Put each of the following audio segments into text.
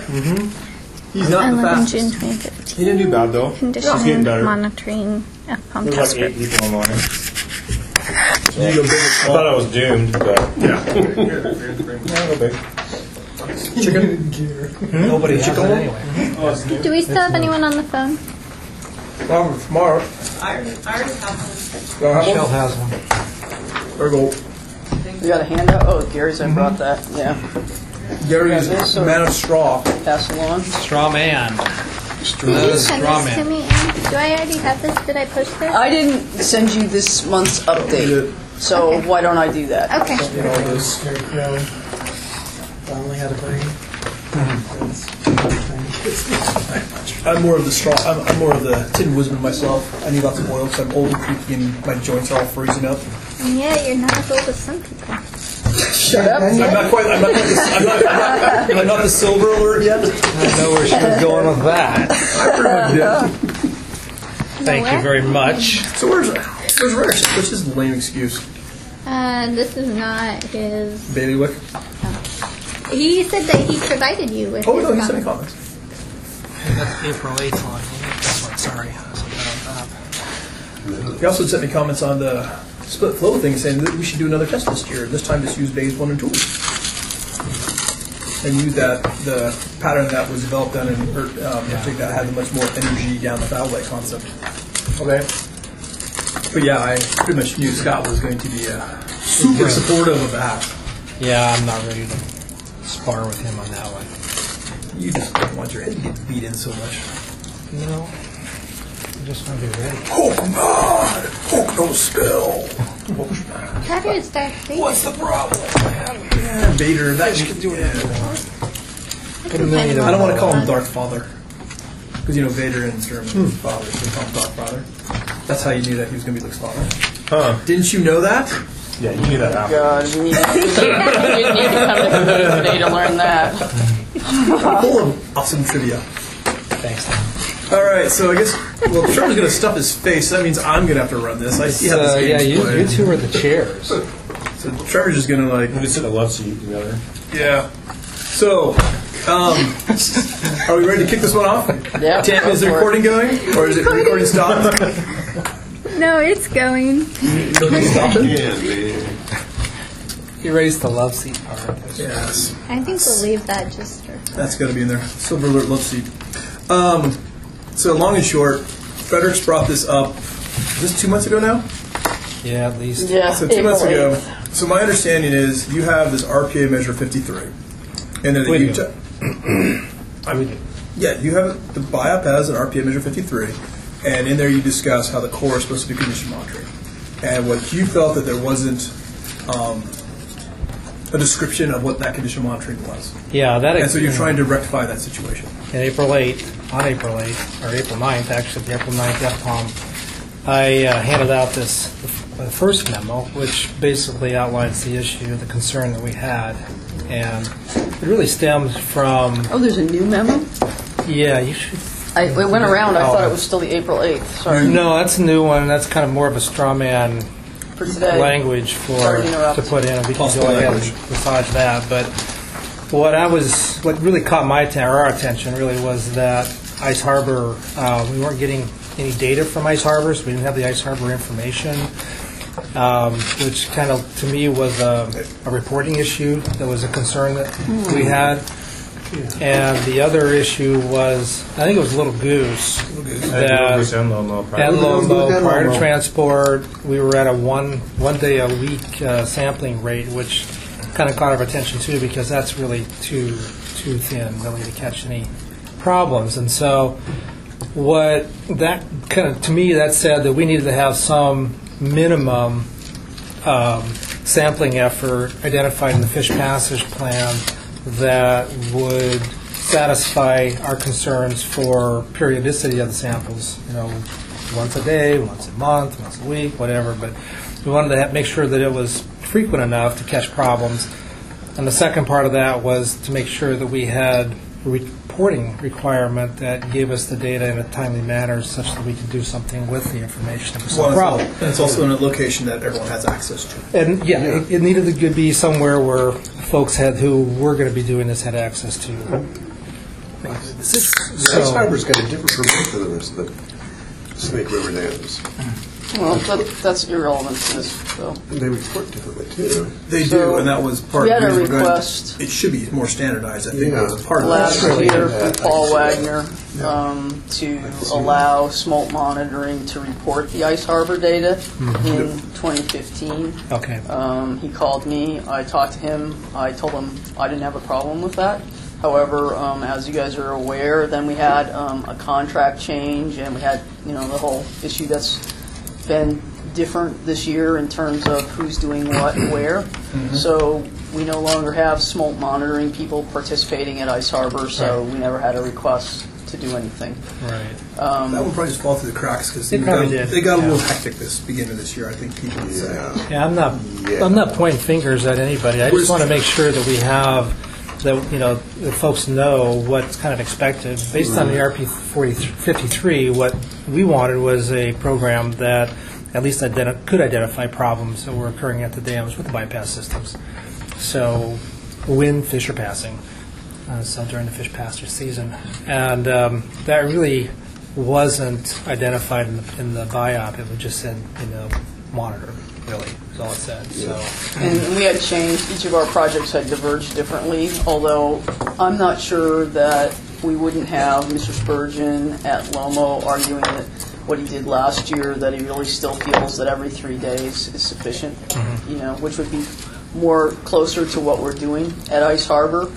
He's not the 11 fastest. June 2015. He didn't do bad though. Condition He's getting better. monitoring F-pump There was test like 8 group. people online. You go big or I small? thought I was doomed, but Yeah. yeah, go big. Chicken? Nobody has it Chicken? anyway. Do we still have anyone on the phone? Well, tomorrow. I already have Michelle has one. There we go. You got a handout? Oh, Gary's, I brought that. Yeah. Gary's Yeah, so- man of straw. Pass along. Straw man. Did you send straw this to man. me, Ann? Do I already have this? Did I post it? I didn't send you this month's update, so Okay. why don't I do that? Okay. You know, this. I only had a brain. I'm more of the straw. I'm more of the tin wisdom myself. I need lots of oil because I'm old and creaky and my joints are all freezing up. And yeah, you're not as old as some people. Shut up. I'm not quite. I'm not the silver alert yet. I know where she was going with that. I pretty much did. Thank you Where? very much. So where's Rich? What's his lame excuse? This is not his. Bailiwick. He said that he provided you with. Oh his no, he sent me comments. comments. That's April 8th one. That's one, sorry. That's what I don't have. He also sent me comments on the split flow thing, saying that we should do another test this year. This time, just use bays 1 and 2, and use the pattern that was developed down in I think that had much more energy down the valve light concept. Okay. But yeah, I pretty much knew Scott was going to be super supportive of that. Yeah, I'm not ready to spar with him on that one. You just don't want your head to get beat in so much. No. I just want to be ready. Hook not! Hook no spill! How do you start? What's the problem? Yeah, Vader, that should do it. I don't want to call him Darth Father. Because, you know, Vader in German is father, so we call him Darth Father. That's how you knew that he was going to be Luke's father. Huh? Didn't you know that? Yeah, you knew that after. God, you need to come to today to learn that. Full of awesome trivia. Thanks. All right, so I guess, well, Trevor's going to stuff his face, so that means I'm going to have to run this. I see how this Yeah, game's you played. two are the chairs. So Trevor's just going to, like, We sit in a love seat together. yeah. So, are we ready to kick this one off? Yeah. Tam, is the recording going? Or is it recording stopped? No, it's going. Stop it? He raised the love seat part. Yes. I think we'll leave that just for. That's got to be in there. Silver alert love seat. So long and short, Fredericks brought this up. Is this 2 months ago now? Yeah, at least. Yeah. So 2 months ago. So my understanding is you have this RPA measure 53, and then We you do. yeah, you have the BIOP has an RPA measure 53, and in there you discuss how the core is supposed to do condition monitoring, and what you felt that there wasn't a description of what that condition monitoring was, Yeah, that. and so you're trying to rectify that situation. On April 8th, or April 9th, actually, the April 9th FPOM, I handed out this the first memo, which basically outlines the issue, the concern that we had, and it really stems from. Oh, there's a new memo? Yeah, you should. It went around. I thought it was still the April 8th. Sorry. No, that's a new one. That's kind of more of a straw man For today. language Sorry to interrupt. to put in. We can Possible go ahead and language. massage that. But what really caught our attention really was that Ice Harbor, we weren't getting any data from Ice Harbor, so we didn't have the Ice Harbor information, which kind of, to me, was a reporting issue. That was a concern that we had. And the other issue was, I think it was Little Goose. That And at Lomo, prior to transport, we were at a one day a week sampling rate, which kind of caught our attention too, because that's really too thin really to catch any problems. And so, what that kind of, to me, that said that we needed to have some minimum sampling effort identified in the fish passage plan that would satisfy our concerns for periodicity of the samples. You know, once a day, once a month, once a week, whatever. But we wanted to make sure that it was frequent enough to catch problems. And the second part of that was to make sure that we had a reporting requirement that gave us the data in a timely manner such that we could do something with the information if we saw a problem. And it's also in a location that everyone has access to. And yeah, it needed to be somewhere where folks who were going to be doing this had access to. The Ice Harbor's got a different permit than the rest of the Snake River dams. Well, that's irrelevant to this, though. And they report differently, too. They So, do, and that was part we of had the a reason we're going. request. It should be more standardized. I think Yeah. that was part of Last that. year from Paul Wagner to allow smoke monitoring to report the Ice Harbor data in 2015. Okay. He called me, I talked to him, I told him I didn't have a problem with that. However, as you guys are aware, then we had a contract change, and we had, the whole issue that's been different this year in terms of who's doing what and where. So we no longer have smoke monitoring people participating at Ice Harbor, so we never had a request to do anything. Right. That one probably just fall through the cracks because It probably did. they got a little Yeah. hectic this beginning of this year. I think people would say. Yeah, I'm not pointing fingers at anybody. I just want to make sure that we have that the folks know what's kind of expected based on the RP 53. What we wanted was a program that at least could identify problems that were occurring at the dams with the bypass systems. So when fish are passing, so during the fish pasture season, and that really wasn't identified in the BIOP. It was just said monitor. Really, is all it said. So. And we had changed, each of our projects had diverged differently, although I'm not sure that we wouldn't have Mr. Spurgeon at Lomo arguing that what he did last year, that he really still feels that every 3 days is sufficient, which would be more closer to what we're doing at Ice Harbor.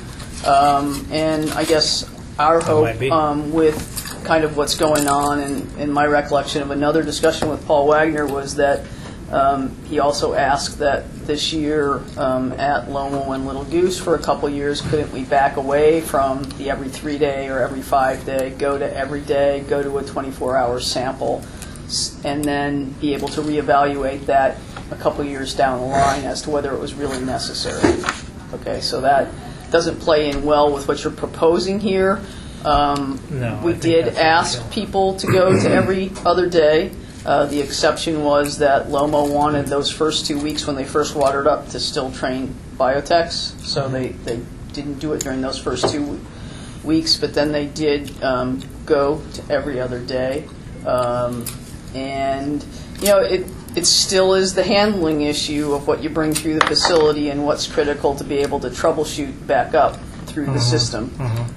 And I guess our hope with kind of what's going on, and my recollection of another discussion with Paul Wagner was that he also asked that this year at Lomo and Little Goose for a couple years, couldn't we back away from the every 3 day or every 5 day, go to every day, go to a 24-hour sample, and then be able to reevaluate that a couple years down the line as to whether it was really necessary. Okay, so that doesn't play in well with what you're proposing here. No, we did ask people to go to every other day. The exception was that Lomo wanted those first 2 weeks when they first watered up to still train biotechs, so they didn't do it during those first 2 weeks, but then they did go to every other day. And, it still is the handling issue of what you bring through the facility and what's critical to be able to troubleshoot back up through the system.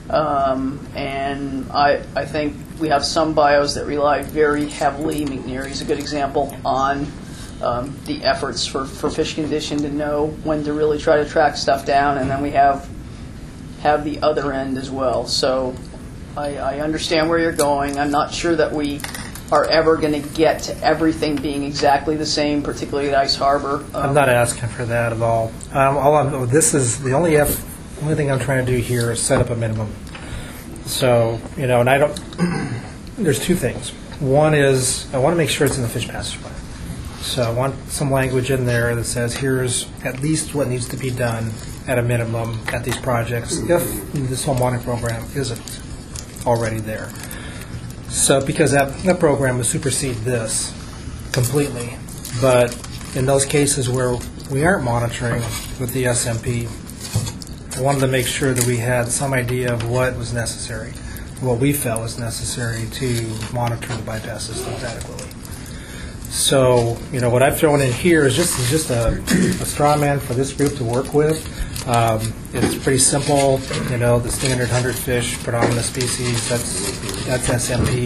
And I think we have some bios that rely very heavily, McNeary is a good example, on the efforts for fish condition to know when to really try to track stuff down, and then we have the other end as well. So I understand where you're going. I'm not sure that we are ever going to get to everything being exactly the same, particularly at Ice Harbor. I'm not asking for that at all. This is the only thing I'm trying to do here is set up a minimum. So, and I don't, there's two things. One is I want to make sure it's in the fish passage plan. So I want some language in there that says here's at least what needs to be done at a minimum at these projects if this home monitoring program isn't already there. So because that program will supersede this completely. But in those cases where we aren't monitoring with the SMP, I wanted to make sure that we had some idea of what was necessary, what we felt was necessary to monitor the bypass systems adequately. So, what I've thrown in here is just a straw man for this group to work with. It's pretty simple. The standard 100 fish predominant species, that's SMP.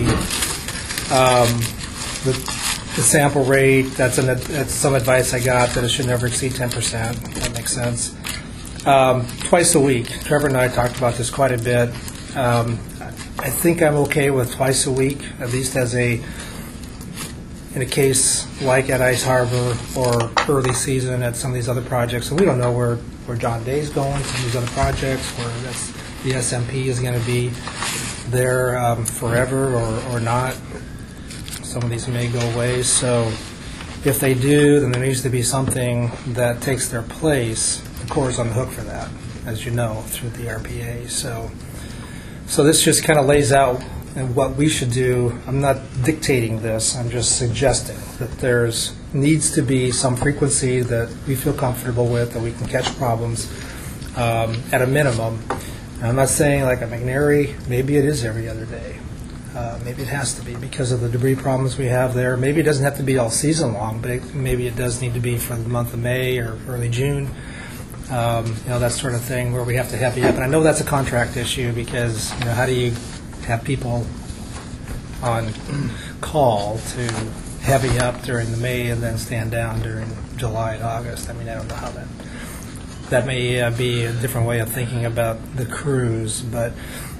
The sample rate, that's some advice I got that it should never exceed 10%. That makes sense. Twice a week. Trevor and I talked about this quite a bit. I think I'm okay with twice a week, at least in a case like at Ice Harbor or early season at some of these other projects. So we don't know where John Day's going, some of these other projects, where the SMP is going to be there forever or not. Some of these may go away. So if they do, then there needs to be something that takes their place. The Corps is on the hook for that, as you know, through the RPA. So this just kind of lays out what we should do. I'm not dictating this. I'm just suggesting that there's needs to be some frequency that we feel comfortable with, that we can catch problems at a minimum. I'm not saying like at McNary, maybe it is every other day. Maybe it has to be because of the debris problems we have there. Maybe it doesn't have to be all season long, but maybe it does need to be for the month of May or early June. That sort of thing where we have to heavy up. And I know that's a contract issue because, how do you have people on call to heavy up during the May and then stand down during July and August? I mean, I don't know how that may be a different way of thinking about the crews, but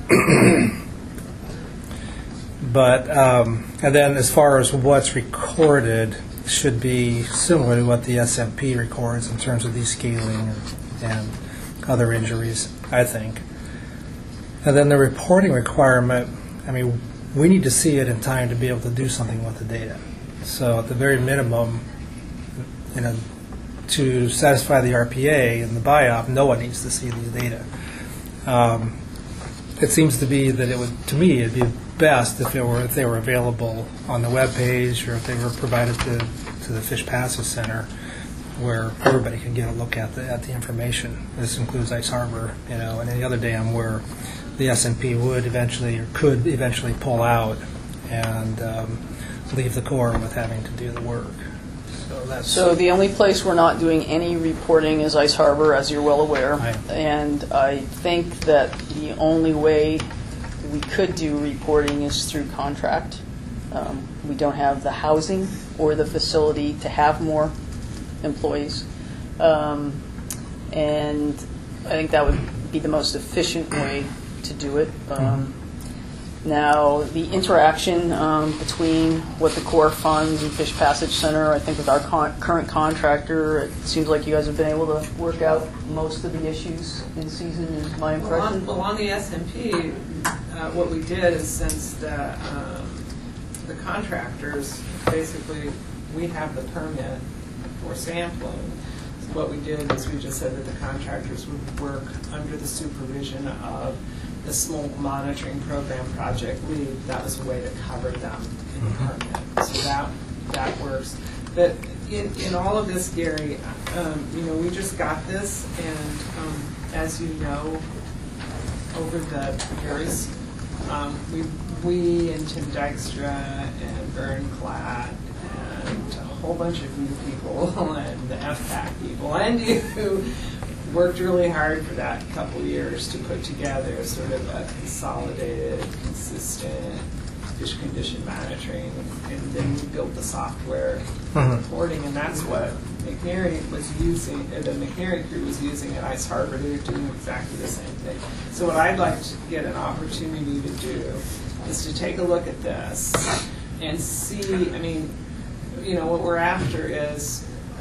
and then as far as what's recorded should be similar to what the SMP records in terms of descaling and other injuries, I think. And then the reporting requirement, I mean, we need to see it in time to be able to do something with the data. So at the very minimum, to satisfy the RPA and the BIOP, no one needs to see these data. It seems to be that to me, it'd be best if they were available on the web page or if they were provided to the Fish Passage Center, where everybody can get a look at the information. This includes Ice Harbor, and any other dam where the SMP could eventually pull out and leave the Corps with having to do the work. So the only place we're not doing any reporting is Ice Harbor, as you're well aware. Right. And I think that the only way we could do reporting is through contract. We don't have the housing or the facility to have more employees. And I think that would be the most efficient way to do it. Now, the interaction between what the Corps funds and Fish Passage Center, I think with our current contractor, it seems like you guys have been able to work out most of the issues in season, is my impression. Well, on the SMP, what we did is since the contractors, basically, we have the permit for sampling. So what we did is we just said that the contractors would work under the supervision of the Smolt Monitoring Program project lead. That was a way to cover them in the permit. So that works. But in all of this, Gary, we just got this, and as you know, over the years, we and Tim Dykstra and Vern Klatt and a whole bunch of new people and the FPAC people and you worked really hard for that couple years to put together sort of a consolidated, consistent fish condition monitoring, and then we built the software reporting, and that's what McNary was using, the McNary crew was using at Ice Harbor. They're doing exactly the same thing. So what I'd like to get an opportunity to do is to take a look at this and see, what we're after is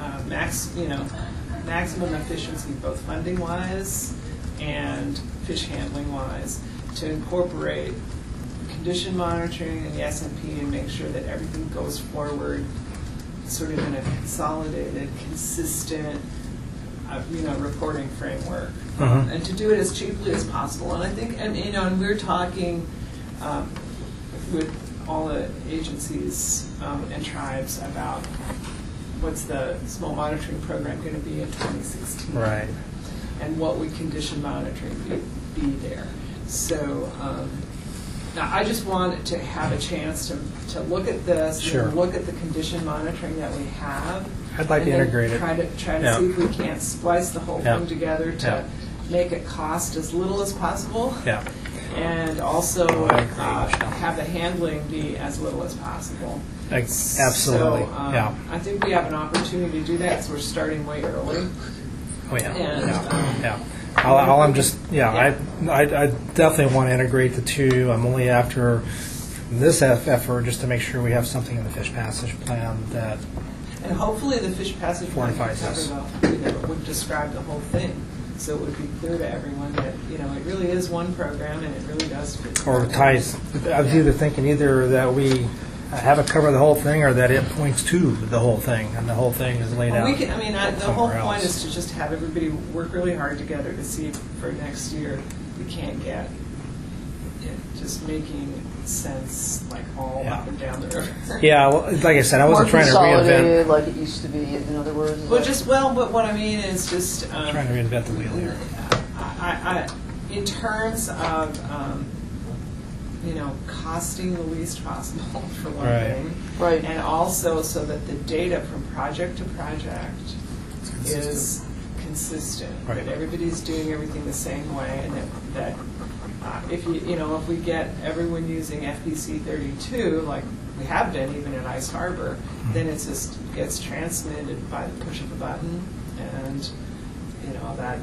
maximum efficiency, both funding-wise and fish handling-wise, to incorporate condition monitoring and the SMP and make sure that everything goes forward sort of in a consolidated, consistent, reporting framework, and to do it as cheaply as possible. And I think, and we're talking with all the agencies and tribes about what's the small monitoring program going to be in 2016, right? And what would condition monitoring be there? So now I just wanted to have a chance to look at this, Sure. and look at the condition monitoring that we have. I'd like to integrate it. Try to Yeah. see if we can't splice the whole Yeah. thing together to Yeah. make it cost as little as possible. Yeah. And also I agree. have the handling be as little as possible. Absolutely. So, yeah. I think we have an opportunity to do that because we're starting way early. Oh, yeah. And, yeah. All I'm just, I definitely want to integrate the two. I'm only after this effort just to make sure we have something in the Fish Passage Plan that. And hopefully the Fish Passage Plan Fortifies us. would describe the whole thing, so it would be clear to everyone that it really is one program and it really does fit. Or ties. I was either thinking either that we have it cover the whole thing or that it points to the whole thing and the whole thing is laid out. We can, the whole somewhere point else. is to just have everybody work really hard together to see if for next year we can't get just making sense like all Yeah. up and down the river. Yeah, well, like I said, I wasn't More trying to reinvent. consolidated, like it used to be, in other words. But what I mean is just Trying to reinvent the wheel here. in terms of, costing the least possible for one Right. thing. Right. And also so that the data from project to project is consistent. Right. That everybody's doing everything the same way, and that if if we get everyone using FPC 32, like we have been even at Ice Harbor, then it just gets transmitted by the push of a button, and that.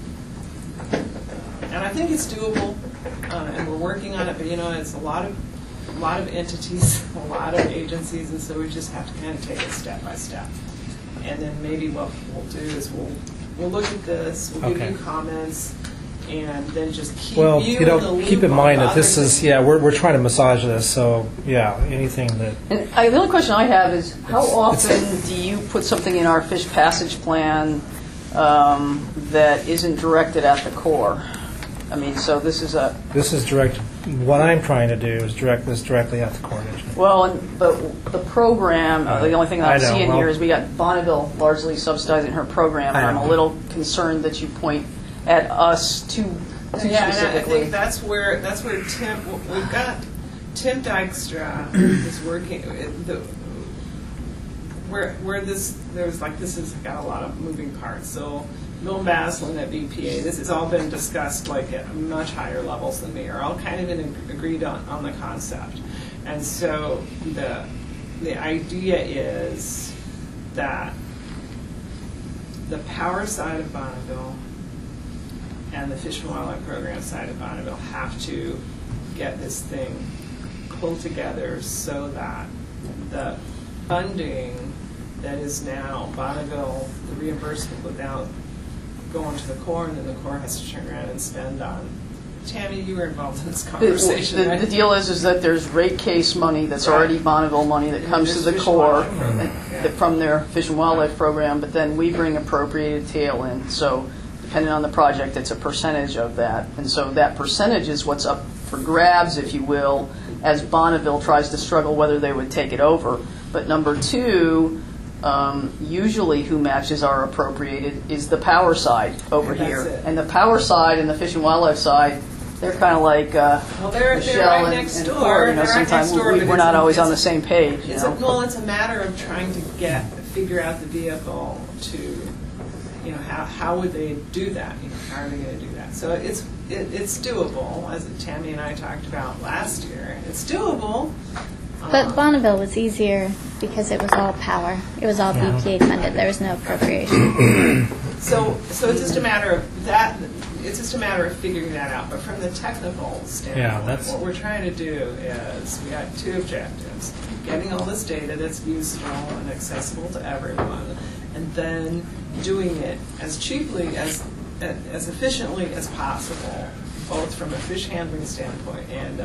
And I think it's doable, and we're working on it. But it's a lot of entities, a lot of agencies, and so we just have to kind of take it step by step. And then maybe what we'll do is we'll look at this, we'll give Okay. you comments, and then just keep Well, you in the loop. keep in on mind the that this other is, things. we're trying to massage this, so, anything that, And the only question I have is, how often do you put something in our fish passage plan that isn't directed at the Corps? I mean, so this is directed, what I'm trying to do is direct this directly at the Corps of Engineers. well, but the program, the only thing I I know, see in well- here is we got Bonneville largely subsidizing her program. I And I'm a know. little concerned that you point at us too Yeah, and I specifically. think that's where Tim. We've got Tim Dykstra is working. Where this has got a lot of moving parts. So Bill Maslin at BPA, this has all been discussed like at much higher levels than me, are all kind of agreed on the concept. And so the idea is that the power side of Bonneville and the Fish and Wildlife Program side of Bonneville have to get this thing pulled together so that the funding that is now Bonneville, the reimbursement without going to the Corps, and then the Corps has to turn around and spend on. Tammy, you were involved in this conversation, The right? deal is that there's rate case money that's Right. already Bonneville money that And comes to there's the Fish and Corps Wildlife Program, yeah. from their Fish and Wildlife Program, but then we bring appropriated tail in. So depending on the project, it's a percentage of that. And so that percentage is what's up for grabs, if you will, as Bonneville tries to struggle whether they would take it over. But number two, usually who matches our appropriated is the power side over And that's here. it. And the power side and the Fish and Wildlife side, they're kind of like Well, they're Michelle right and next and door. Corey, They're right sometimes next door, but we're not always on the it's- same page. It's a matter of trying to figure out the vehicle to, how would they do that? How are they going to do that? So it's doable, as Tammy and I talked about last year. It's doable. But Bonneville was easier because it was all power. It was all BPA funded. There was no appropriation. So it's just a matter of that. It's just a matter of figuring that out. But from the technical standpoint, that's- what we're trying to do is we got two objectives: getting all this data that's useful and accessible to everyone, and then doing it as cheaply as efficiently as possible, both from a fish handling standpoint and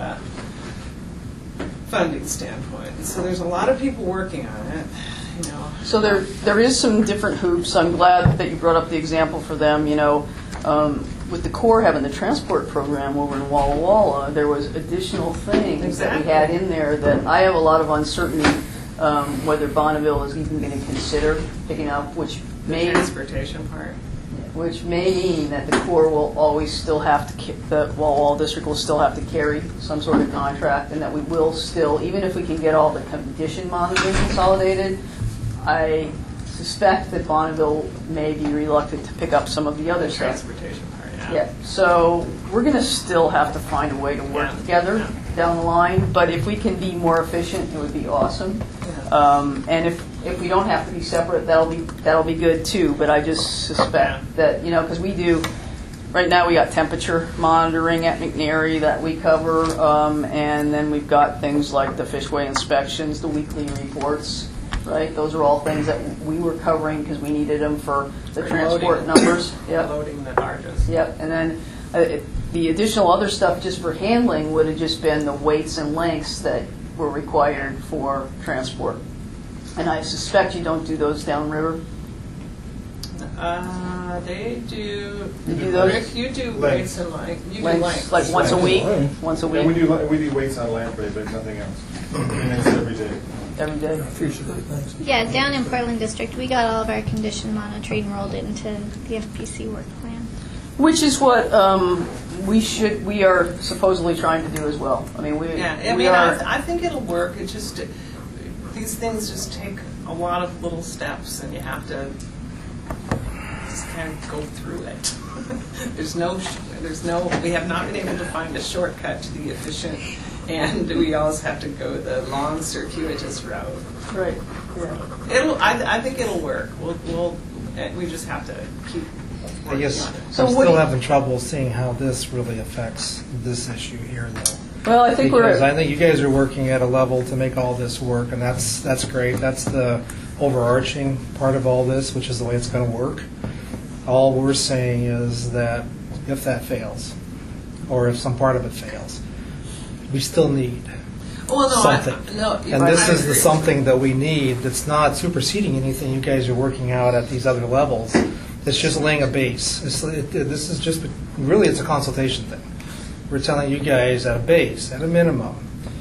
funding standpoint. And so there's a lot of people working on it. So there is some different hoops. I'm glad that you brought up the example for them. With the Corps having the transport program over in Walla Walla, there was additional things that we had in there that I have a lot of uncertainty whether Bonneville is even going to consider picking up, which The may transportation part. mean that the Corps will always still have to, the Walla Walla District will still have to carry some sort of contract, and that we will still, even if we can get all the condition monitoring consolidated, I suspect that Bonneville may be reluctant to pick up some of the other The stuff. transportation part, yeah. Yeah, so we're going to still have to find a way to work Yeah. together down the line, but if we can be more efficient, it would be awesome. And if we don't have to be separate, that'll be good too. But I just suspect that, because we do, right now we got temperature monitoring at McNary that we cover, and then we've got things like the fishway inspections, the weekly reports, right? Those are all things that we were covering because we needed them for the For transport loading. numbers. Yep. Loading the barges. Yep, and then the additional other stuff just for handling would have just been the weights and lengths that were required for transport. And I suspect you don't do those downriver. They do. You do those? Rick, you do Lengths. weights and length. You do Lengths, lengths. like once a week? Once a Yeah, we week, do weights on lamprey, but nothing else. And it's every day. every day? Appreciate things. Yeah, down in Portland District, we got all of our condition monitoring rolled into the FPC work plan. Which is what we are supposedly trying to do as well. I mean, I think it'll work. It just, these things just take a lot of little steps, and you have to just kind of go through it. We have not been able to find a shortcut to the efficient, and we always have to go the long circuitous route. right. Yeah. I think it'll work. We just have to keep I working guess on it. So I'm what still do you- having trouble seeing how this really affects this issue here, though. Well, I think Because I we're. think you guys are working at a level to make all this work, and that's great. That's the overarching part of all this, which is the way it's going to work. All we're saying is that if that fails, or if some part of it fails, we still need Well, no, something. And this I is the agree. something that we need that's not superseding anything you guys are working out at these other levels. It's just laying a base. This is just, really, it's a consultation thing. We're telling you guys at a base, at a minimum,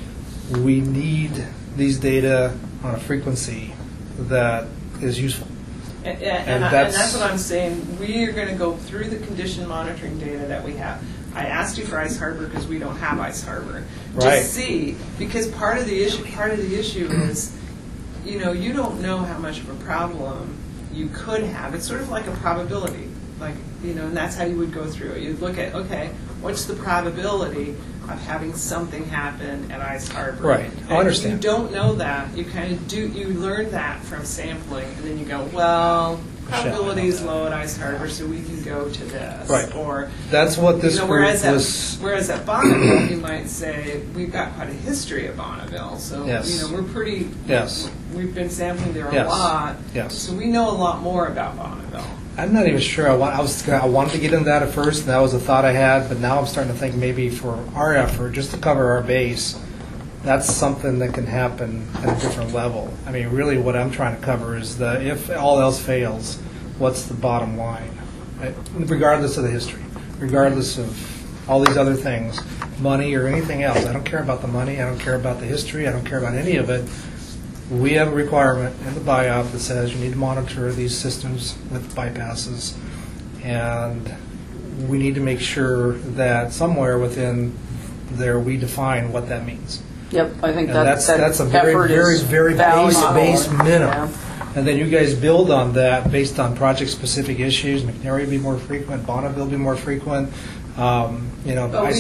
we need these data on a frequency that is useful. And that's what I'm saying. We are going to go through the condition monitoring data that we have. I asked you for Ice Harbor because we don't have Ice Harbor. Right. Just see, because part of the issue is, you don't know how much of a problem you could have. It's sort of like a probability, and that's how you would go through it. You'd look at, okay, what's the probability of having something happen at Ice Harbor? Right. I And understand. if you don't know that, you kind of you learn that from sampling, and then you go, well, probability is low at Ice Harbor, so we can go to this. Right. Or That's what this group whereas was. at Bonneville, you might say we've got quite a history of Bonneville, so Yes. we're pretty. Yes. We've been sampling there a Yes. lot, Yes. so we know a lot more about Bonneville. I'm not even sure. I wanted to get into that at first, and that was a thought I had, but now I'm starting to think maybe for our effort, just to cover our base, that's something that can happen at a different level. I mean, really what I'm trying to cover is if all else fails, what's the bottom line? Regardless of the history, regardless of all these other things, money or anything else. I don't care about the money. I don't care about the history. I don't care about any of it. We have a requirement in the BIOP that says you need to monitor these systems with bypasses, and we need to make sure that somewhere within there we define what that means. Yep, I think And that that's a very, effort very, is very valuable. base minimum. Yeah. And then you guys build on that based on project-specific issues. McNary will be more frequent, Bonneville will be more frequent. But we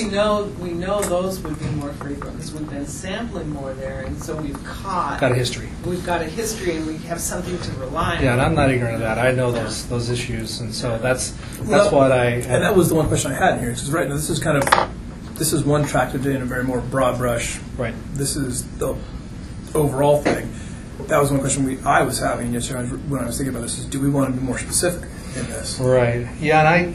know those would be more frequent because we've been sampling more there, and so we've got a history. We've got a history, and we have something to rely on. Yeah, and I'm not ignorant of that. I know those issues, and so that's Well, what And that was the one question I had in here. Because right now, this is one track to do in a very more broad brush. right. This is the overall thing. That was one question I was having yesterday when I was thinking about this: is do we want to be more specific in this? Right. Yeah, and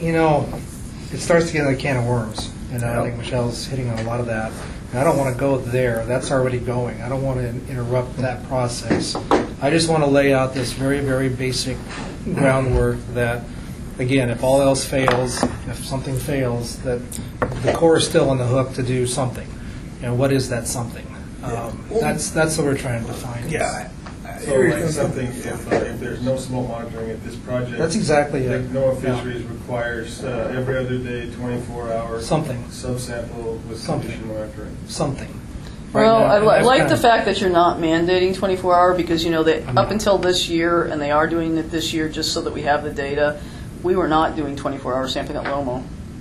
it starts to get like a can of worms. I think Michelle's hitting on a lot of that. And I don't want to go there. That's already going. I don't want to interrupt that process. I just want to lay out this very, very basic groundwork that, again, if all else fails, if something fails, that the Corps is still on the hook to do something. And what is that something? That's what we're trying to define. Yeah. So like something, if there's no smoke monitoring at this project. That's exactly like it. NOAA Yeah. Fisheries requires every other day, 24 hours. Something. Subsample with Something. condition monitoring. Something. Well, Right now, I and that's like kind the of- fact that you're not mandating 24-hour because, they up until this year, and they are doing it this year just so that we have the data, we were not doing 24-hour sampling at Lomo.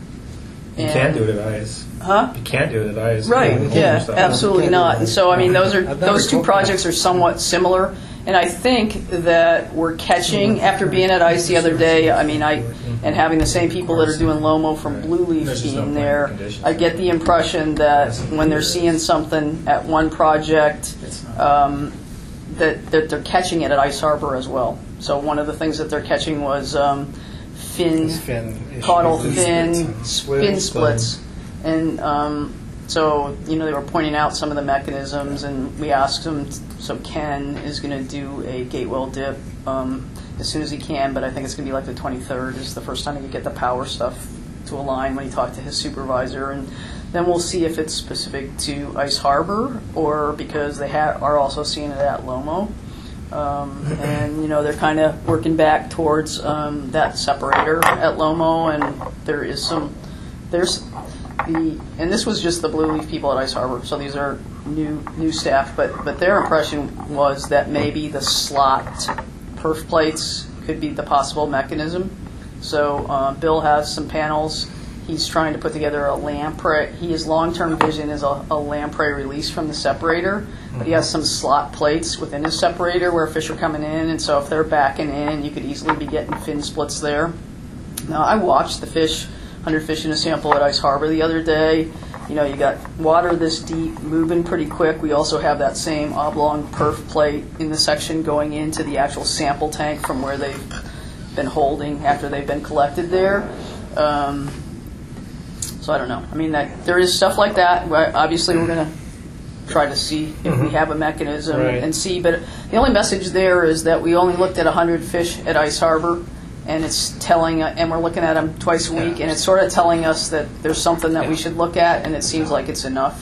You can't do it at ICE. Huh? You can't do it at ICE. Right, You yeah, can't. absolutely not. And so, those I've never those two told projects are somewhat similar. And I think that we're catching, after being at ICE the other day, and having the same people that are doing Lomo from Blue Leaf There's just no being plan there, conditions. I get the impression that when they're seeing something at one project, that they're catching it at Ice Harbor as well. So one of the things that they're catching was fin caudal fin splits. And so, they were pointing out some of the mechanisms, and we asked them, so Ken is going to do a gate well dip as soon as he can, but I think it's going to be like the 23rd is the first time he could get the power stuff to align when he talked to his supervisor. And then we'll see if it's specific to Ice Harbor or because they are also seeing it at Lomo. And, they're kind of working back towards that separator at Lomo, and there and this was just the Blue Leaf people at Ice Harbor, so these are new staff, but their impression was that maybe the slot perf plates could be the possible mechanism. So Bill has some panels. He's trying to put together a lamprey. His long-term vision is a lamprey release from the separator, but he has some slot plates within his separator where fish are coming in, and so if they're backing in, you could easily be getting fin splits there. Now, I watched the 100 fish in a sample at Ice Harbor the other day. You know, you got water this deep, moving pretty quick. We also have that same oblong perf plate in the section going into the actual sample tank from where they've been holding after they've been collected there. So I don't know. I mean, there is stuff like that. Obviously, we're going to try to see if we have a mechanism and see. But the only message there is that we only looked at 100 fish at Ice Harbor, and it's telling, and we're looking at them twice a week, and it's sort of telling us that there's something that we should look at, and it seems like it's enough.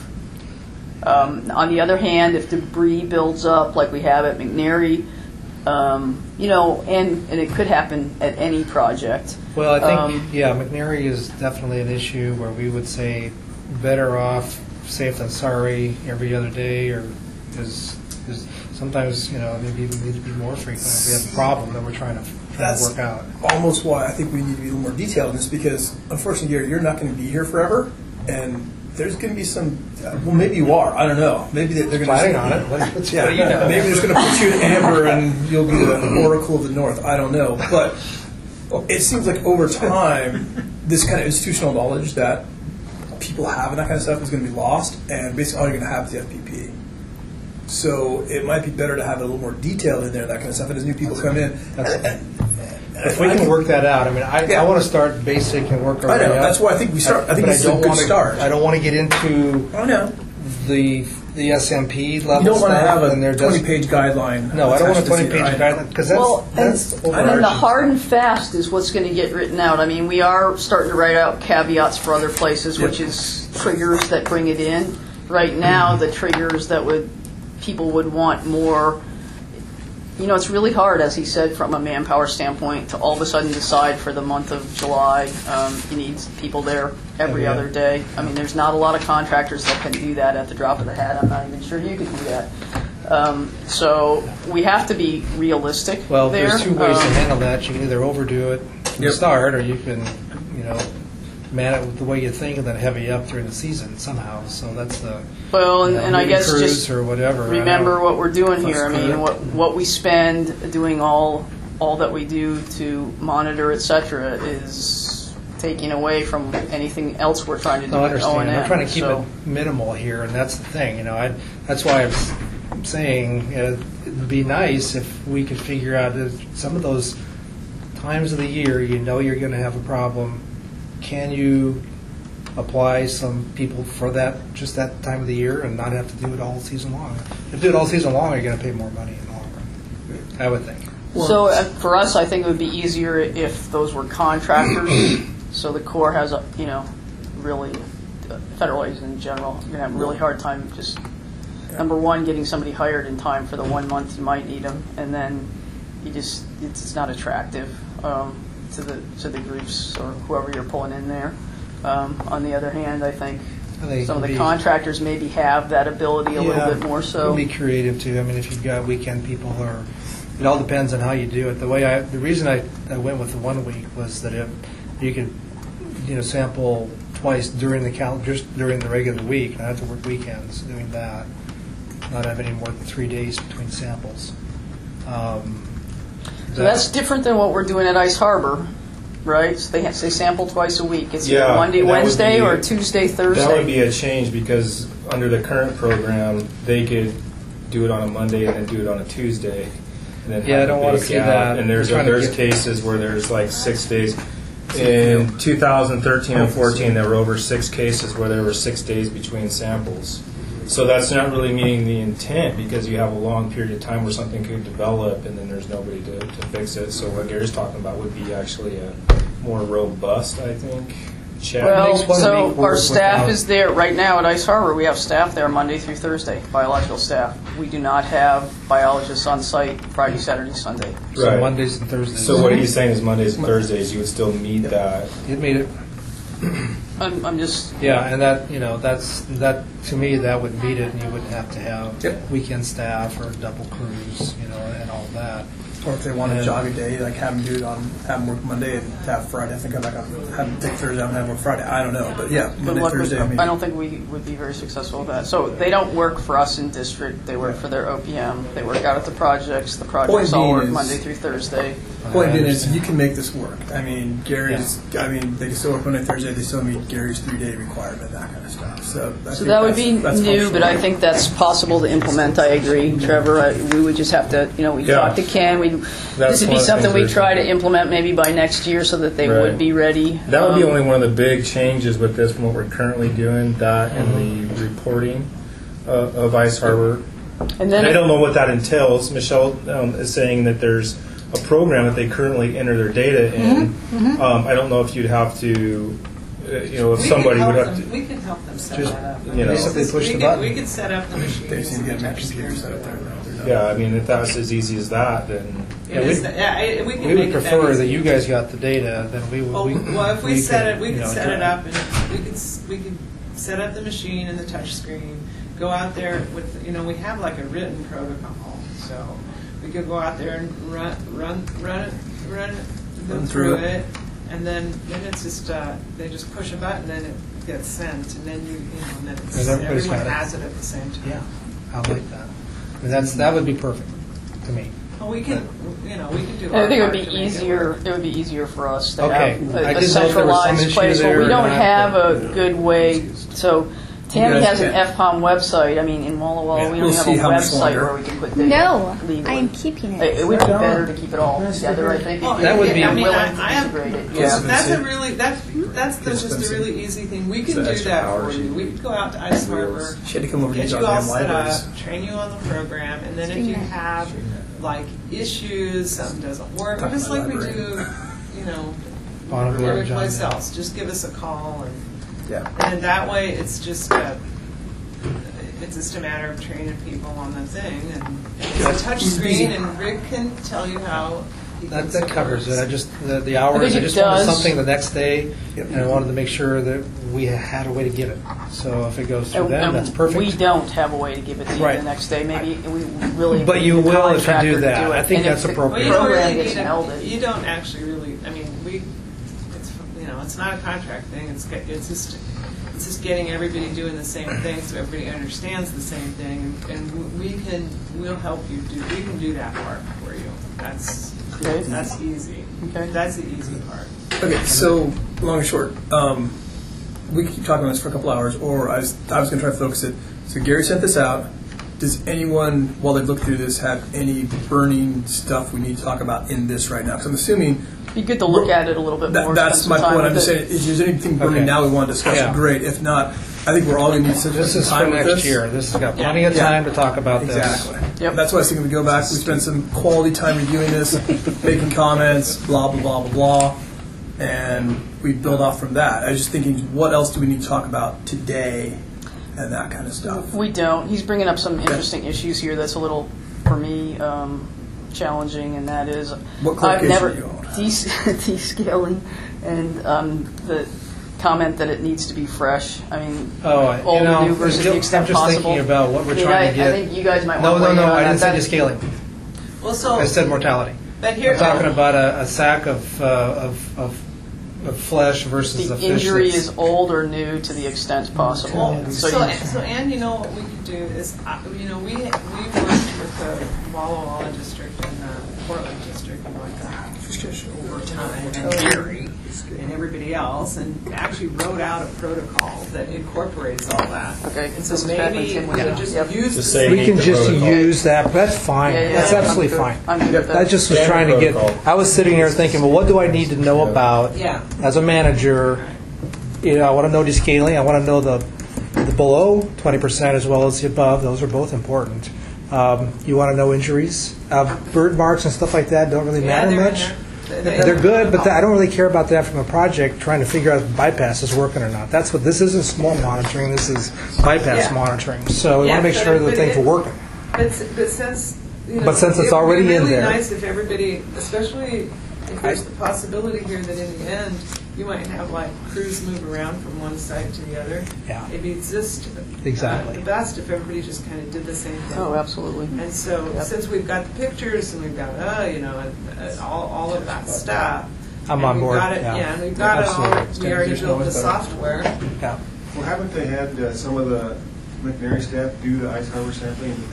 On the other hand, if debris builds up like we have at McNary, you know, and it could happen at any project. Well, I think, McNary is definitely an issue where we would say better off safe than sorry every other day, or because sometimes, you know, maybe we need to be more frequent if we have a problem that we're trying to work out. Almost why I think we need to be a little more detailed in this, because unfortunately, Gary, you're not going to be here forever, and there's going to be some. Well, maybe you are. I don't know. Maybe they're going to planning on it. What yeah, do you know? Maybe they're going to put you in amber, and you'll be the Oracle of the North. I don't know, but it seems like over time, this kind of institutional knowledge that people have and that kind of stuff is going to be lost, and basically all you're going to have is the FPP. So it might be better to have a little more detail in there, that kind of stuff, and as new people come in. If we can work that out, I mean, I want to start basic and work our way up. That's why I think we start. I think this is a good start. I don't want to get into the SMP level. You don't want to have a and 20-page guideline. No, I don't want a 20-page guideline, because that's and then the hard and fast is what's going to get written out. I mean, we are starting to write out caveats for other places, which is triggers that bring it in. Right now, the triggers that people would want more. You know, it's really hard, as he said, from a manpower standpoint, to all of a sudden decide for the month of July you need people there every other day. I mean, there's not a lot of contractors that can do that at the drop of the hat. I'm not even sure you could do that. So we have to be realistic. Well, there's two ways to handle that. You can either overdo it from the start, or you can, you know, man it the way you think and then heavy up during the season somehow. So that's the and I guess just or whatever. Remember what we're doing here. I mean, what we spend doing all that we do to monitor, etc., is taking away from anything else we're trying to do. I understand. O&M. We're trying to keep it minimal here, and that's the thing. You know, that's why I'm saying it'd be nice if we could figure out some of those times of the year. You know, you're going to have a problem. Can you apply some people for that, just that time of the year, and not have to do it all season long? If you do it all season long, you're going to pay more money in the long run, I would think. So for us, I think it would be easier if those were contractors. So the Corps has really, federal agencies in general, you're going to have a really hard time just, number one, getting somebody hired in time for the 1 month you might need them, and then it's not attractive to the groups or whoever you're pulling in there. On the other hand, I think some of the contractors maybe have that ability a little bit more so. Be creative too. I mean, if you've got weekend people it all depends on how you do it. The reason I went with the 1 week was that you could sample twice during just during the regular week, not have to work weekends doing that. Not have any more than 3 days between samples. So that's different than what we're doing at Ice Harbor, right? So they sample twice a week. It's either Monday, Wednesday, or Tuesday, Thursday. That would be a change, because under the current program, they could do it on a Monday and then do it on a Tuesday. And then I don't want to see that. And there's cases where there's like 6 days. In 2013 and 14, there were over 6 cases where there were 6 days between samples. So that's not really meeting the intent, because you have a long period of time where something could develop and then there's nobody to fix it. So what Gary's talking about would be actually a more robust, I think, check. Well, so our staff is there right now at Ice Harbor. We have staff there Monday through Thursday, biological staff. We do not have biologists on site Friday, Saturday, Sunday. So Mondays and Thursdays. So what he's saying is Mondays and Thursdays, you would still meet that. You'd meet it. I'm just, Yeah, and that, that, to me, that would meet it, and you wouldn't have to have Yep. weekend staff or double crews, and all that. Or if they want to Yeah. jog a day, like have them do it have them work Monday and have Friday. I think I'm like, have them take Thursday and have them work Friday. I don't know, but yeah, good Monday, luck with, Thursday. I mean, I don't think we would be very successful with that. So they don't work for us in district, they work for their OPM, they work out at the projects Point all being work is- Monday through Thursday. point being is you can make this work. I mean, Gary's. I mean, they can still work Monday, Thursday. They still meet Gary's 3-day requirement, that kind of stuff. So, I So think that would be that's new, but I functional. think that's possible to implement. I agree, Trevor. We would just have to, we Yeah. talk to Ken. This would be one of the something things we try to implement maybe by next year so that they Right. would be ready. That would be Um, only one of the big changes with this from what we're currently doing, that and the reporting of Ice Harbor. And then And I don't know what that entails. Michelle is saying that there's a program that they currently enter their data in. I don't know if you'd have to, if somebody would have to. We can help them set Just, that up. you know, basically push we the could- button. We could set up the machine. They just need to get and my touch computer screen. set up there. Yeah, I mean, if that's as easy as that, then. It Yeah, is we- that- yeah, we can We make would it prefer that easy. you guys got the data, then we would. Well, if we set it, we you could know, set it up, and we could set up the machine and the touch screen. Go out there with, we have like a written protocol, so we could go out there and run go through it, and then it's just they just push a button, and it gets sent, and then and then And everybody's everyone got it. has it at the same time. Yeah, I like that. I mean, that would be perfect to me. Well, we can, we can do. I our think it would part be to make easier. work. It would be easier for us to Okay. have I a didn't know if there was some centralized issue place where there we or don't not, have but- a good way. So Tammy guys has an can- FPOM website. I mean, in Walla Walla, we We'll don't have see a how much website longer. where we can put data. No, legally. I am keeping It it. would be better to keep it all together. I think. Well, if That you would be- are willing to I am- integrate it. Yeah. That's a really that's just a Expensive. really easy thing. We It's can the do extra that power for you. sheet. We could go out to Ice Harbor, She had to come over to get these you all goddamn set libraries. up, train you on the program, and then if you have like issues, something doesn't work, Talk just about like we library. do, Bonneville, every John. place else. Just give us a call, Yeah. and that way it's just a matter of training people on the thing, and it's a touch screen, and Rick can tell you how. he That thinks covers it. works. I just, the hours, I I think just it wanted does. something the next day, and I wanted to make sure that we had a way to give it. So if it goes through them, And that's perfect. We don't have a way to give it to you Right. the next day. Maybe we really. But you need the will if you contractor do to that. it. I think And if that's the appropriate. Well, program gets melded. You don't actually really. I mean, it's not a contract thing. It's just getting everybody doing the same thing, so everybody understands the same thing, and we'll help you do. We can do that part for you. That's easy. Okay. That's the easy part. Okay, so long and short, we could keep talking about this for a couple hours, or I was going to try to focus it. So Gary sent this out. Does anyone, while they look through this, have any burning stuff we need to talk about in this right now? Because I'm assuming Be good to look at it a little bit more. that's spend my some time point. I'm with just it. saying, if there's anything burning Okay. now we want to discuss, Yeah. great. If not, I think we're all going to need some This is for time with next this. year. This has got plenty of Yeah. time to talk about this. Exactly. Yep. That's why I was thinking we go back, we spend some quality time reviewing this, making comments, blah, blah, blah, blah, blah, and we build off from that. I was just thinking, what else do we need to talk about today and that kind of stuff? We don't. He's bringing up some interesting issues here that's a little, for me, challenging, and that is What I've clarification never do you want? descaling and the comment that it needs to be fresh. I mean, Oh, old and new versus the extent I'm just possible. thinking about what we're I mean, trying to I get. think you guys might No, want to no, weigh in no, on I didn't that. say descaling. Well, so I said mortality. but here I'm talking about a sack of flesh versus a The fish. injury that's- is old or new to the extent possible. So, you- and you know what we could do is, we worked with the Walla Walla district and the Portland district and like over time, and Gary and everybody else, and actually wrote out a protocol that incorporates all that. Okay, And this so is back when maybe Tim was we on. just Yep. use Just the say same. We can the just protocol. use that. That's fine. Yeah, yeah, That's yeah, absolutely I'm fine. good. I'm good with I that. just was Standard trying to get. protocol. I was sitting here thinking, well, what do I need to know about Yeah. as a manager? I want to know descaling. I want to know the below 20% as well as the above. Those are both important. You want to know injuries, bird marks and stuff like that. Don't really Yeah, matter they're in much. there. They're good, but I don't really care about that from a project trying to figure out if bypass is working or not. That's what this isn't. Small monitoring. This is bypass Yeah. monitoring. So we Yeah, want to make but- sure that but things it- are working. But since But since it's it would already be in really there. nice if everybody, especially if there's the possibility here that in the end you might have like crews move around from one site to the other. Yeah. It'd be just Exactly. the best if everybody just kind of did the same thing. Oh, absolutely. And so, since we've got the pictures and we've got, all of that stuff. I'm and on we've board, got it, yeah. and we've got it all. Absolutely. We already built the software. Yeah. Well, haven't they had some of the McNary staff do the ice harbor sampling in the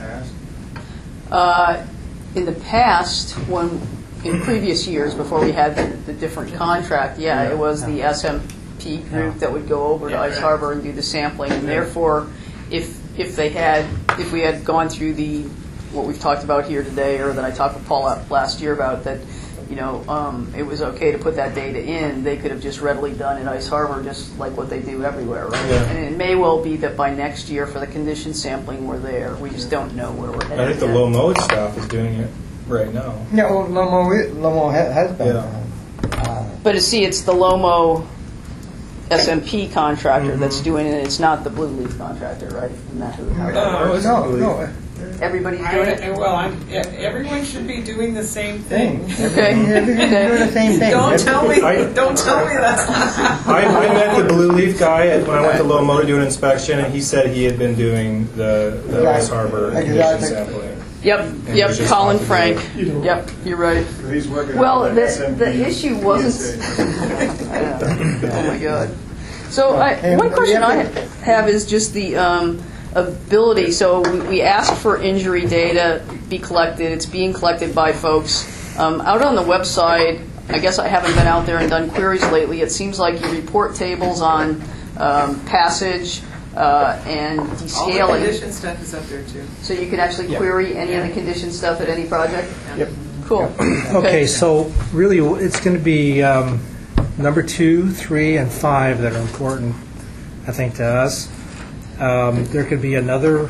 past? In the past, in previous years, before we had the different contract, it was the SMP group that would go over to Ice Harbor and do the sampling, and therefore, if we had gone through what we've talked about here today, or that I talked with Paul last year about, that it was okay to put that data in, they could have just readily done at Ice Harbor, just like what they do everywhere, right? Yeah. And it may well be that by next year, for the condition sampling, we're there. We just don't know where we're headed. I think the yet. low mode staff is doing it right now. Yeah, well, Lomo has been. Yeah. But see, it's the Lomo SMP contractor that's doing it. It's not the Blue Leaf contractor, right? Isn't that how it's No. everybody's doing it? Everyone should be doing the same thing. Okay. Everybody's doing the same thing. Don't tell me that's not. I met the Blue Leaf guy when I went to Low Mo to do an inspection, and he said he had been doing the Ice Harbor condition sampling. Yep, Colin Frank. Yep, you're right. He's working Well, on that the issue wasn't. Oh my God. So one question I have is just the ability. So we asked for injury data be collected. It's being collected by folks out on the website. I guess I haven't been out there and done queries lately. It seems like you report tables on passage and All the descaling. condition stuff is up there too. So you can actually query any of the condition stuff at any project? Yep. Cool. Okay, so really, it's going to be number 2, 3, and 5 that are important, I think, to us. There could be another,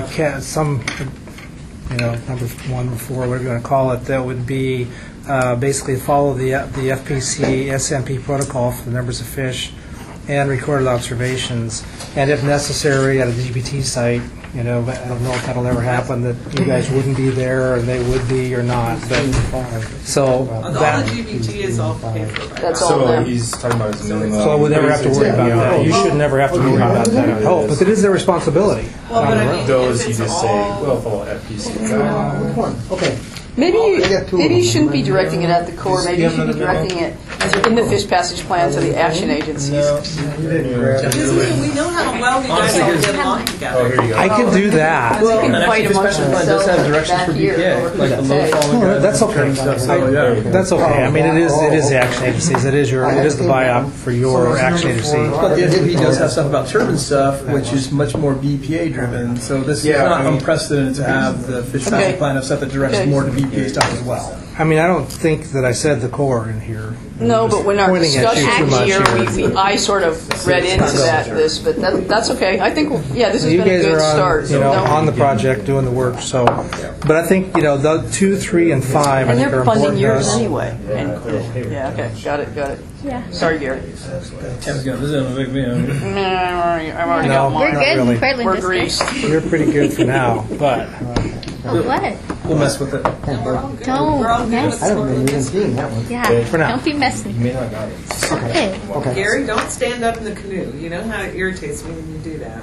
number 1 or 4, whatever you want to call it, that would be basically follow the FPC SMP protocol for the numbers of fish and recorded observations, and if necessary, at a DBT site. I don't know if that'll ever happen, that you guys wouldn't be there, or they would be, or not. But so All the that. GBT is all paid for by That's all So them. he's talking about his minimum. So we'll never have to worry about that. You should never have to worry about that, I hope. But it is their responsibility. Well, but I mean, Those if you it's just say, all- well, follow FPC. Which one? Okay. Maybe I got two of you them. shouldn't be directing it at the Corps. Maybe you should be directing it in the fish passage plan to the action agencies. Because we know how well you guys all get along together. Oh, here you go. I can do that. Well, you can And fight actually, amongst Fish Passion Plan does have themselves directions back for here BPA, over like the to low the falling Oh, that's okay. stuff. So, yeah. That's okay. I mean, it is the action agencies. It is the buy-up for your action agency. But the SDP does have stuff about turbine stuff, which is much more BPA driven. So this is Yeah, not I mean- unprecedented to have the fish Okay. passion plan of stuff that directs Okay. more to BPA stuff as well. I mean, I don't think that I said the Corps in here. No, I'm just but when our pointing at you discussion too much here, I sort of read into this, but that's okay. I think, this has You been a guys good are on, start. you know, on the project, doing the work. So, but I think the 2, 3, and 5 I And think they're are funding important to yours us. anyway. Yeah, okay, got it. Yeah. Sorry, Gary. Kevin's going, this isn't a big deal. I've already No. got We're mine. Not good really. in Portland We're District. greased. You're pretty good for now, but Oh, what? We'll mess with it. Don't mess. I don't remember even seeing that one. Yeah, For now. don't be You messing. may not got it. Stop it. Okay. Gary, don't stand up in the canoe. You know how it irritates me when you do that.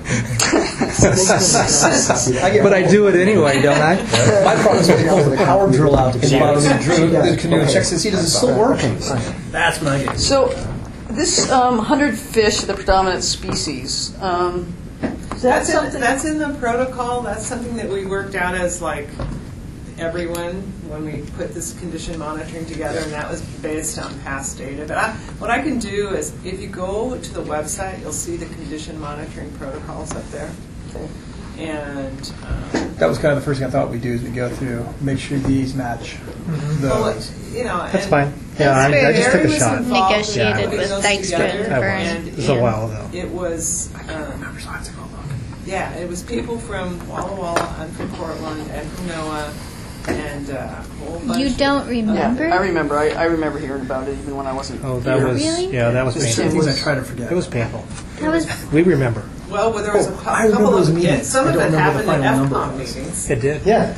but I do it anyway, don't I? My problem is when he pulls the power drill out to get the bottom of the canoe and checks to see does it still work. That's when I get. So, this 100 fish, the predominant species, That's in the protocol. That's something that we worked out as like everyone when we put this condition monitoring together, and that was based on past data. But what I can do is, if you go to the website, you'll see the condition monitoring protocols up there. And That was kind of the first thing I thought we'd do is we go through, make sure these match those. That's fine. Yeah, I just took a shot. Negotiated with Dykstra and I Vern. was. It was a while ago. It was. Yeah, it was people from Walla Walla and from Portland and from NOAA and a whole bunch. You don't remember? I remember. I remember hearing about it even when I wasn't. Oh, that here. was Really? that was Just painful. Things I try to forget. It was painful. That was We remember. Well, there was a I remember couple those of meetings. some I of don't it remember the happened at final number FCOM was. meetings. It did. Yeah.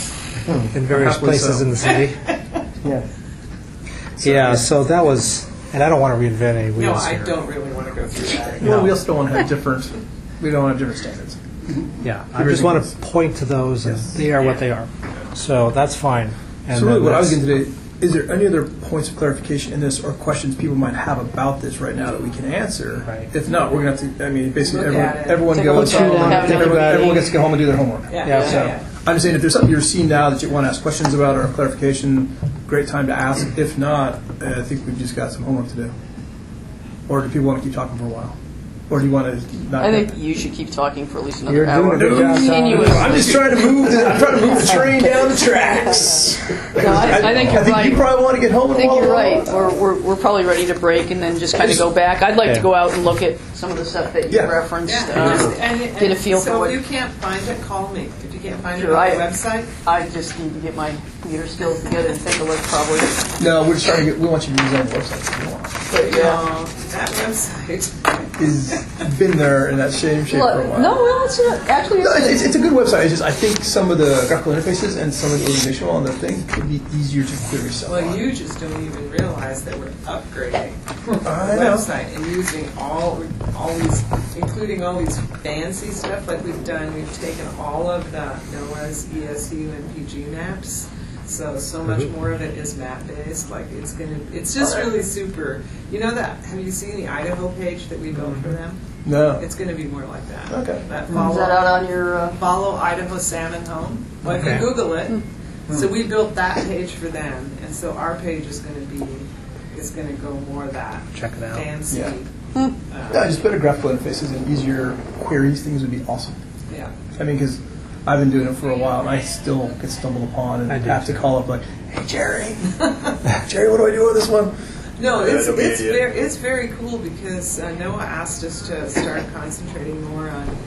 In various Happily places so. in the city. Yeah. Yeah, so that was And I don't want to reinvent any No, wheels I here. don't really want to go through that. Well, we also don't want to have different. We don't want to have different standards. Yeah, I just want to point to those, and they are what they are. So that's fine. And So really, then what I was that's- getting today, is there any other points of clarification in this or questions people might have about this right now that we can answer? Right. If not, we're going to have to, I mean, basically Look at it. everyone Take a goes look at it, home, have another everyone meeting. gets to go home and do their homework. Yeah. So I'm just saying, if there's something you're seeing now that you want to ask questions about or clarification, great time to ask. If not, I think we've just got some homework to do. Or do people want to keep talking for a while? Or do you want to not? I think you should keep talking for at least another You're hour. doing a good job, Tom. Continuously. I'm just trying to move the train down the tracks. No, I think you're I think right. you probably want to get home. I think you're right. We're probably ready to break and then just kind of go back. I'd like to go out and look at some of the stuff that you Yeah. referenced. And Get a feel so for what. if you can't find it, call me. If you can't find Sure, it on the I- website, I just need to get my computer skills together and take a look probably. No, we're just trying to get. We want you to use our website if you want. that website. Is been there in that same shape for a while. No, well, it's actually No, it's a good website. It's just I think some of the graphical interfaces and some of the organizational on the thing could be easier to clear yourself Well, on. you just don't even realize that we're upgrading the I know. website and using all these, including all these fancy stuff like we've done. We've taken all of the NOAA's ESU and PG maps. So much more of it is map based. Like it's just really super. You know that? Have you seen the Idaho page that we built for them? No. It's going to be more like that. Okay. That Is that out on your? follow Idaho Salmon Home. Well, if you Google it. So we built that page for them, and so our page is going to go more that Check it out. fancy. Yeah. Yeah, just better graphical interfaces and easier queries. Things would be awesome. Yeah. I mean, because I've been doing it for a while, and I still get stumbled upon and I do have to too. call up like, "Hey, Jerry, Jerry, what do I do with this one?" No, it's That'll be an idiot. it's very cool because NOAA asked us to start concentrating more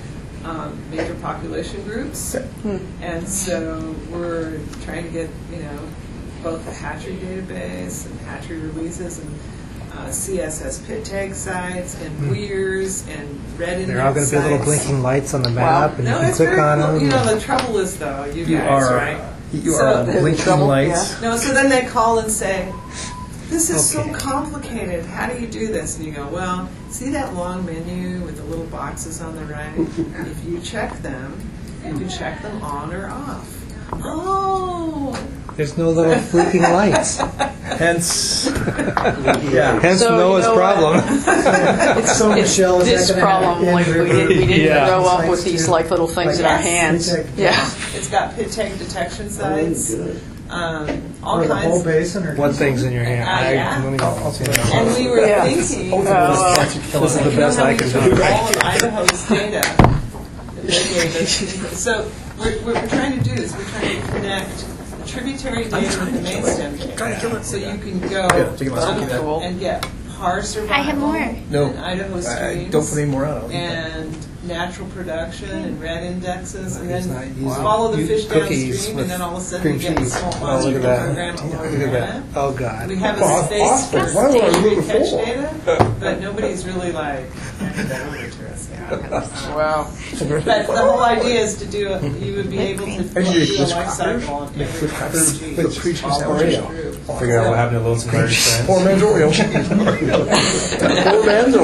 on major population groups, and so we're trying to get both the hatchery database and hatchery releases and CSS pit tag sites and weirs and red index They're all going to be little sites. blinking lights on the Wow. map, and you No, can it's click very on cool. them. You know, the trouble is though, you You guys, are right? you So- are There's blinking trouble, lights. No, so then they call and say, "This is so Okay. complicated. How do you do this?" And you go, "Well, see that long menu with the little boxes on the right? If you check them, you can check them on or off." Oh, There's no little blinking lights. Hence, yeah. Hence So, Noah's you know what? problem. So, Michelle, is This that gonna problem, have like we didn't Yeah. grow up with these like little things in our hands. Yeah. it's got pit tag detection sites, all Or the whole kinds. basin, or What thing's in your hand? Yeah. Let me go. And we were Yeah. thinking, This is the best I can do. all of Idaho's data. that they gave us. So what we're trying to do is we're trying to connect tributary data with the main stem data. So you can go Yeah, take my That'd be that. cool. and get par survival. I have more. No, and Idaho streams. don't put any more out. And natural production and red indexes, and He's not then using follow the fish cookies downstream, with and then all of a sudden cream you get the cheese. small Oh, monster look at that. program along Look at that. that. Oh, God. We have a space for Why would I tertiary look catch full? data, but nobody's really like handed that over to us yet. Wow. But the whole idea is to do you would be able to you do a Swiss life crackers? cycle on Make every Swiss crackers species. with cream cheese all sandwiches. the way through. Figure out what happened to Lonesome Larry's Poor friends. man's Oreo. Poor man's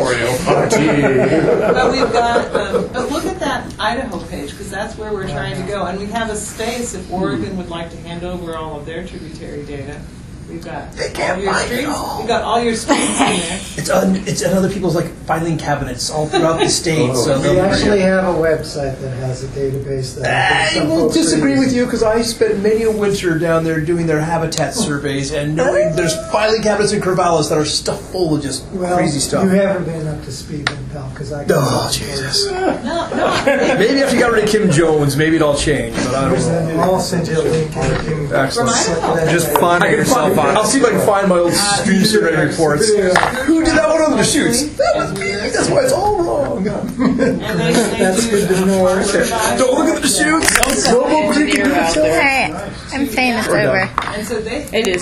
Oreo. But we've got, but look at that Idaho page, because that's where we're trying to go. And we have a space if Oregon would like to hand over all of their tributary data. We've got all your streams. We've got all your streams in there. It's in other people's like filing cabinets all throughout the state. So We actually have a website that has a database that I think I some will folks are disagree with using. you because I spent many a winter down there doing their habitat surveys, and knowing there's filing cabinets in Corvallis that are stuffed full of just Well, crazy stuff. you haven't been up to speed then, pal, because I. Oh Jesus! No. Maybe after you got rid of Kim Jones, maybe it all changed. But I don't know. I'll send you a link and you can. Excellent. Just I fun can yourself find, on. I'll see if I can find my old stream survey reports. Who did that one on the shoots? That's why it's all wrong. And they That's do good to know. Don't look at the shoots. Don't send an engineer out there. All right, I'm saying it's over. And so they It is